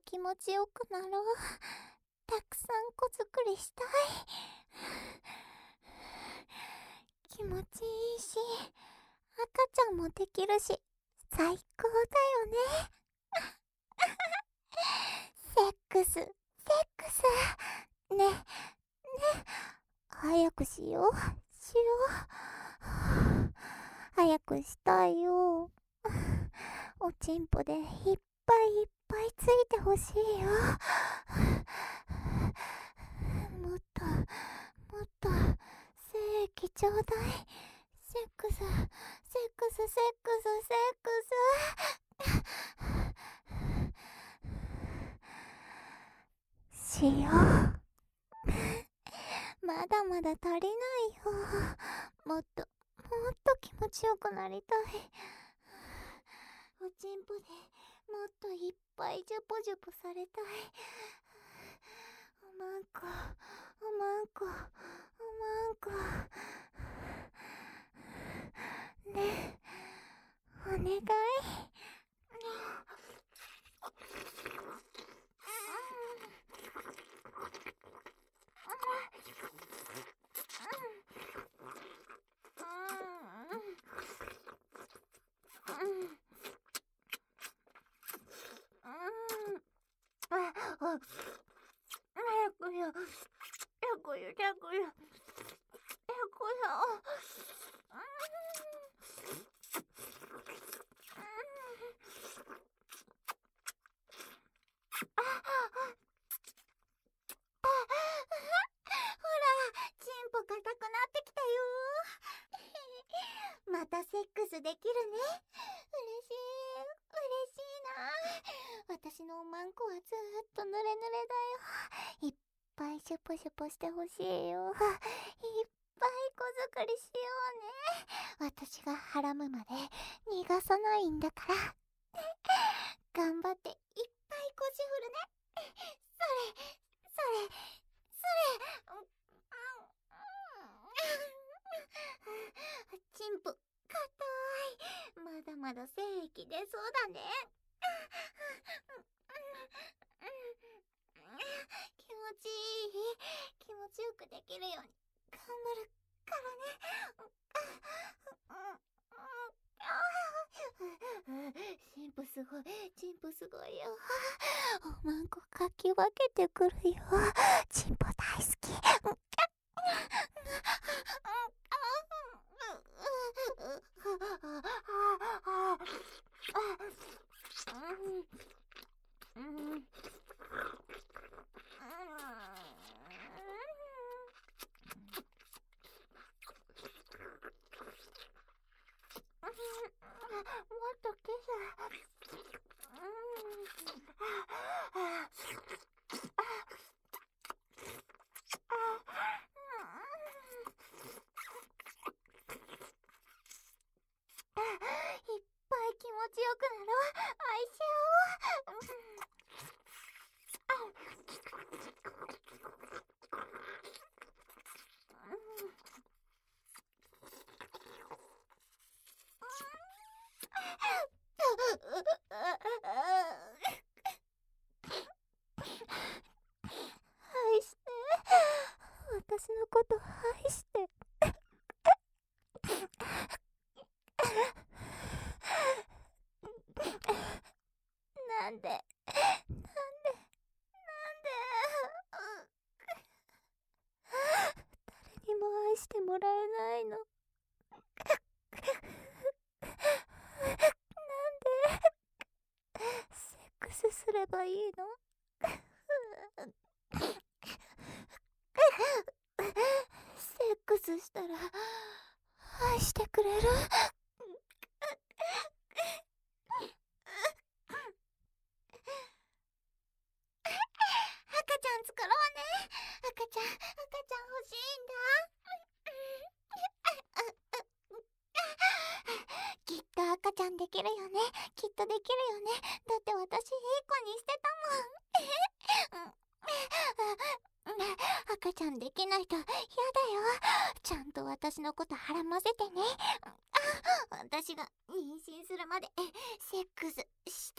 気持ちよくなろう。たくさん子作りしたい。気持ちいいし、赤ちゃんもできるし、最高だよね。セックス、セックス。ね、早くしよう。早くしたいよ。おちんぽでいっぱいいっぱいついてほしいよ。もっと、もっと、精液ちょうだい。セックス、セックス、セックス、セックス。しよう。まだまだ足りないよ。もっと気持ちよくなりたい。おちんぽでもっといっぱいジュポジュポされたい。おまんこ、おまんこ、おまんこ。ねえ、お願い。チンポ硬くなってきたよ。またセックスできるね。嬉しいな。私のおまんこはずーっと濡れ濡れだよ。いっぱいシュポシュポしてほしいよ。いっぱい子作りしようね。私がはらむまで逃がさないんだから。頑張っていっぱい腰振るね。それ。チンポ、硬い。まだまだ精液出そうだね。気持ちいい。気持ちよくできるように頑張るからね。チンポすごい。チンポすごいよ。おまんこかき分けてくるよ。チンポ大好き。もっとキス。いっぱい気持ちよくなろう。愛し合おう。愛して。私のこと愛して。なんで誰にも愛してもらえないの。セックスすればいいの？セックスしたら愛してくれる？赤ちゃん作ろうね。赤ちゃん欲しいんだ。きっと赤ちゃんできるよね。きっとできるよね。だって私いい子にしてたもん。赤ちゃんできないと嫌だよ。ちゃんと私のことはらませてね。私が妊娠するまでセックスして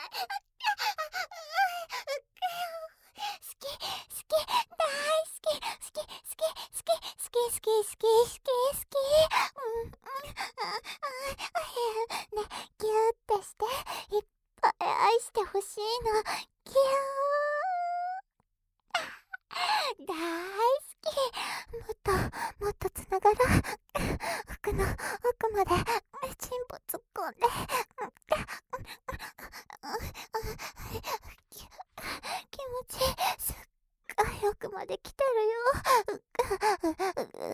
ギューってしていっぱい愛してほしいの。ギュー大好き。もっともっとつながろう。奥の奥までチンポ突っ込んで気持ちいい。すっごい奥まで来てるよ。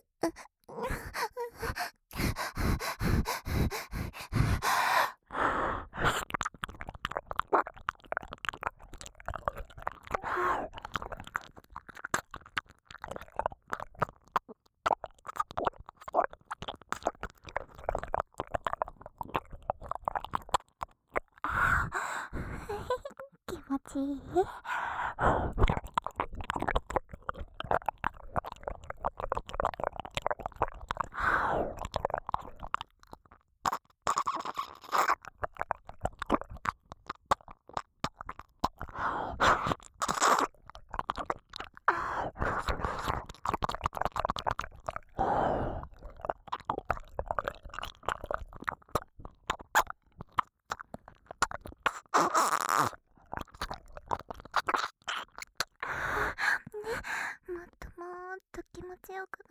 気持ちいい。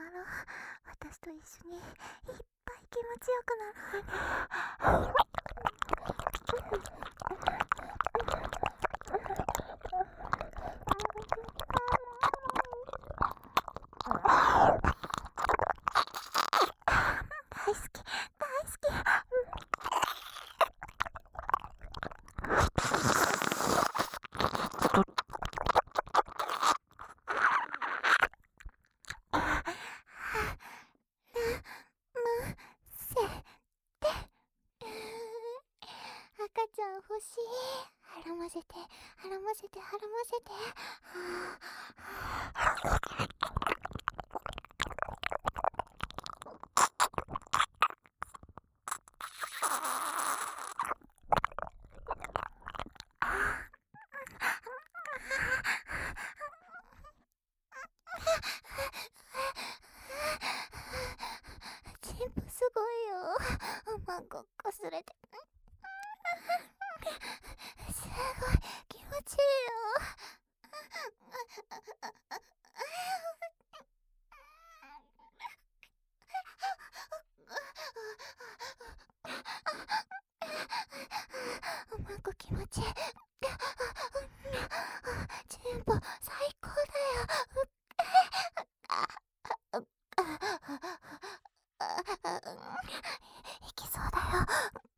ら私と一緒にいっぱい気持ちよくなる。大好き大好き。赤ちゃん欲しい。はらませてはらませてはらませて。チンポすごいよ。おまんごっこすれてすごい気持ちいいよ。おまんこ気持ちいい。チンポ最高だよ。いきそうだよ。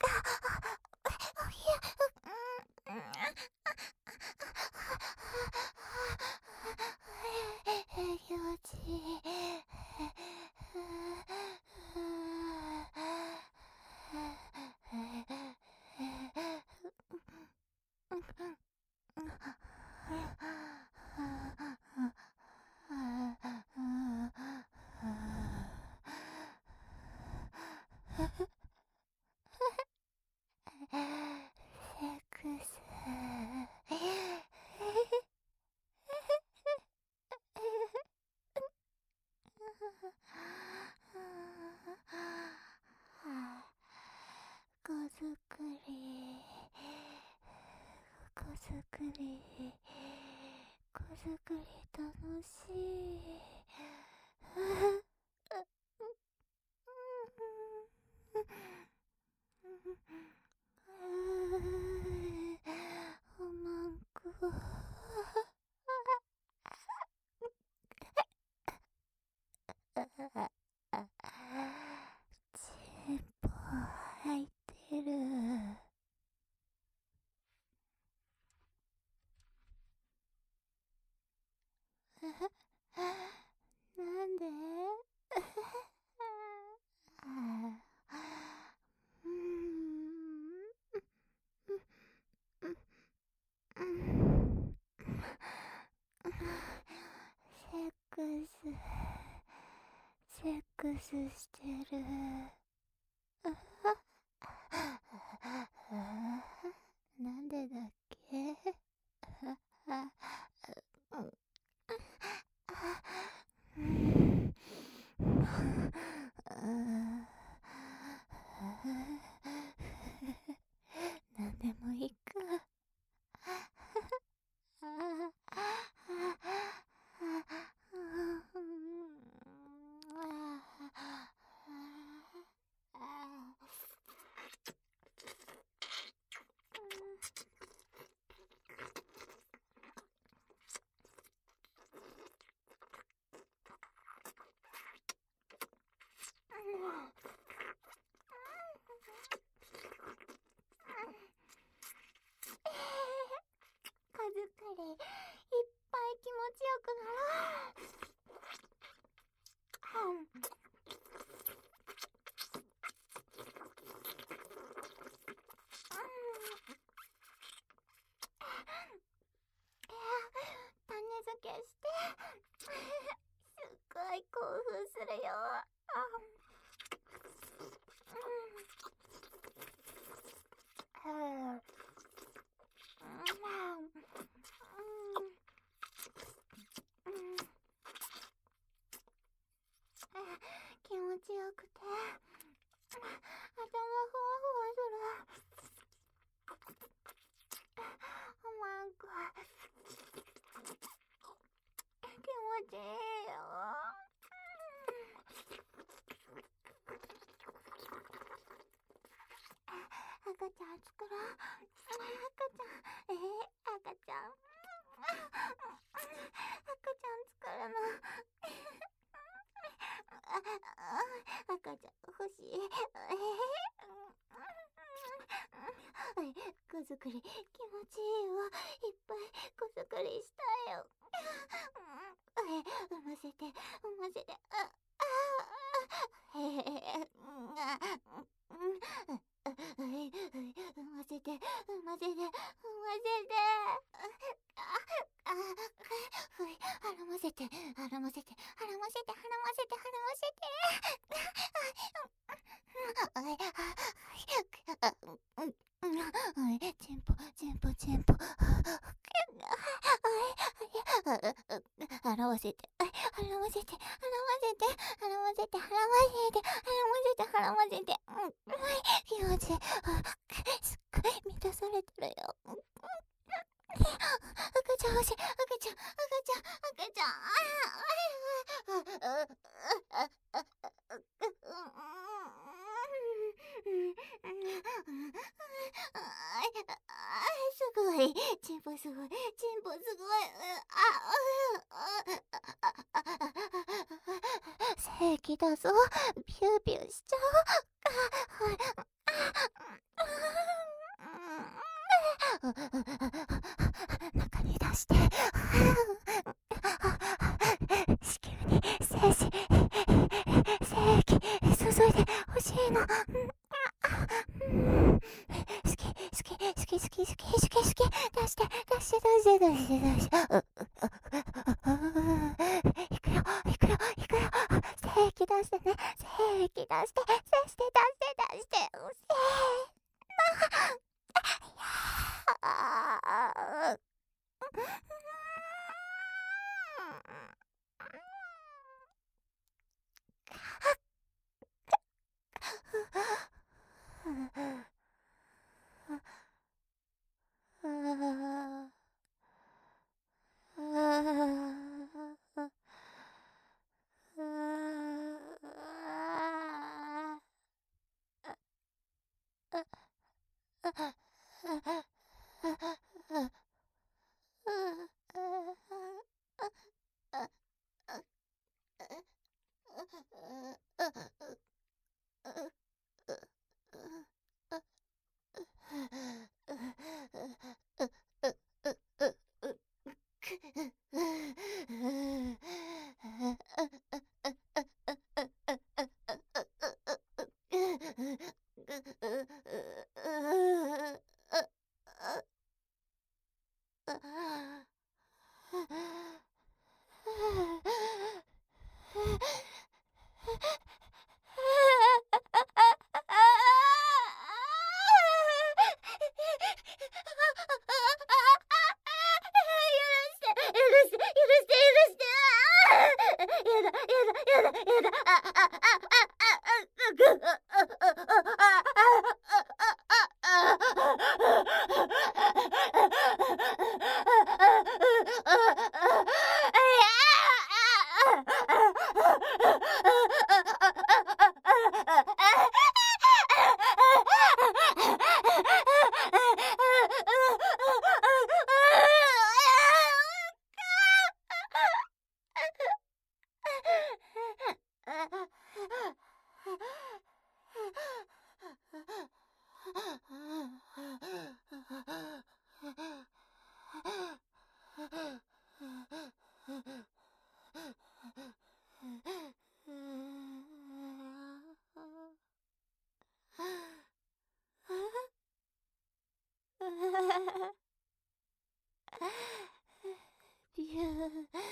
気持ちいい。セックス子作り子作り子作り楽しい。おまんこチンポ入ってる。なんでセックスしてる。なんでだっけ。なんでもいいか。子作りいっぱい気持ちよくなる。種付けしてすっごい興奮するよ。気持ちよくて頭ふわふわする。おまんこ気持ちいいよ。 ちゃん作ろう。赤ちゃん。赤ちゃん作るの。赤ちゃん欲しい。子作り気持ちいいわ。いっぱい子作りしたいよ。産ませて産ませて。産ませて産ませて産ませて。はらませてはらませてはらませてはらませてはらませて。チンポチンポチンポ。はらませてはらませてはらませてはらませてはらませてはらませてはらませて。気持ちいい。すっごい満たされてるよ。赤ちゃん欲しい。赤ちゃん赤ちゃん。すごい。チンポすごい。チンポすごい。正気だぞ。ビュービューしちゃおう。中に出して。子宮に精液注いでほしいの。好き出していくよ精液出してね。精液出してビュー